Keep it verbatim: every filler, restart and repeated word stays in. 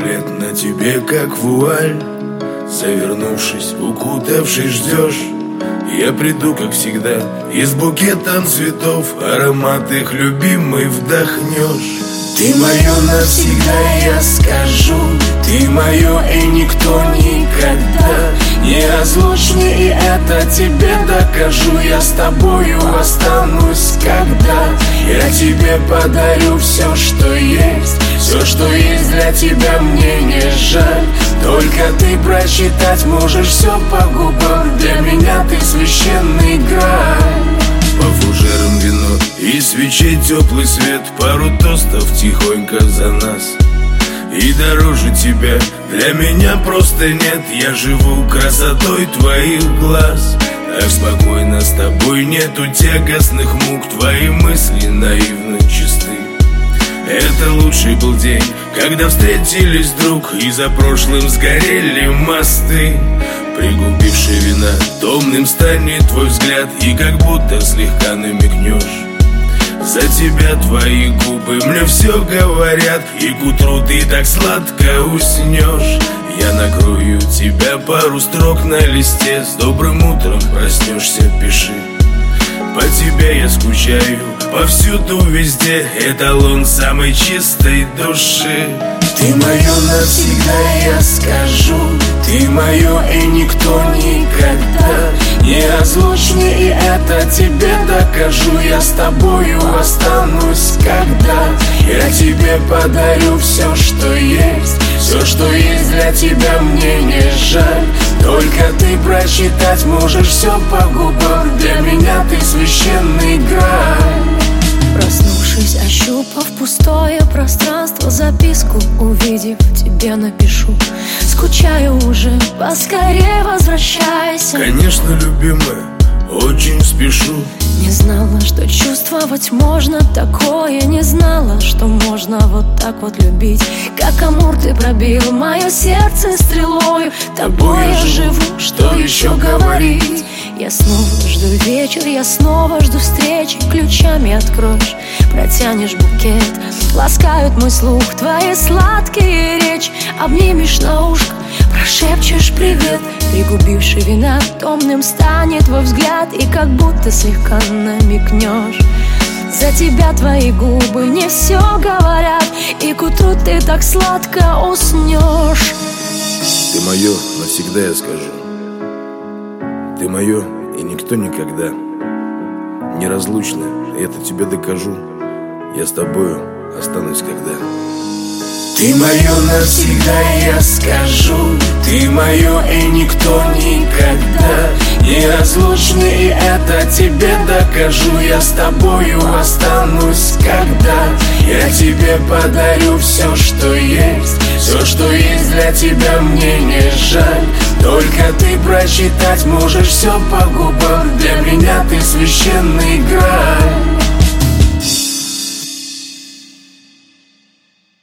плед на тебе, как вуаль. Завернувшись, укутавшись, ждешь. Я приду, как всегда, и с букетом цветов аромат их любимый вдохнешь. Ты мое навсегда, я скажу. Ты мое и никто никогда. Неразлучны, и это тебе докажу. Я с тобою останусь, когда я тебе подарю все, что есть. Все, что есть для тебя, мне не жаль. Только ты прочитать можешь все по губам. Для меня ты священный граль. По фужерам вино и свечей теплый свет. Пару тостов тихонько за нас. И дороже тебя для меня просто нет. Я живу красотой твоих глаз. Так спокойно с тобой, нету тягостных мук. Твои мысли наивно чисты. Это лучший был день, когда встретились вдруг, и за прошлым сгорели мосты. Пригубивший вина, томным станет твой взгляд, и как будто слегка намекнешь. За тебя твои губы мне все говорят, и к утру ты так сладко уснешь. Я накрою тебя пару строк на листе. С добрым утром проснешься, пиши. По тебе я скучаю, повсюду, везде. Эталон самой чистой души. Ты мое навсегда, я скажу. Ты мое и никто никогда. Неразлучны, и это тебе докажу. Я с тобою останусь, когда я тебе подарю все, что есть. Все, что есть для тебя, мне не жаль. Только ты прочитать можешь все по губам. Для меня ты священный граль. Проснувшись, ощупав пустое пространство, записку увидев, тебе напишу. Скучаю уже, поскорее возвращайся. Конечно, любимая, очень спешу. Не знала, что чувствовать можно такое. Не знала, что можно вот так вот любить. Как амур ты пробил мое сердце стрелою. Тобой я живу, что еще говорить. Я снова жду вечер, я снова жду встречи. Ключами откроешь, протянешь букет. Ласкают мой слух твои сладкие речи. Обнимешь на ушко, прошепчешь привет. Пригубивший вина, томным станет твой взгляд, и как будто слегка намекнешь. За тебя твои губы мне все говорят, и к утру ты так сладко уснешь. Ты мое навсегда, я скажу. Ты мое и никто никогда. Неразлучны, это тебе докажу. Я с тобою останусь, когда. Ты мое навсегда, я скажу. Ты мое и никто никогда. Неразлучны, и это тебе докажу. Я с тобою останусь, когда я тебе подарю все, что есть. Все, что есть для тебя, мне не жаль. Только ты прочитать можешь все по губам. Для меня ты священный граль.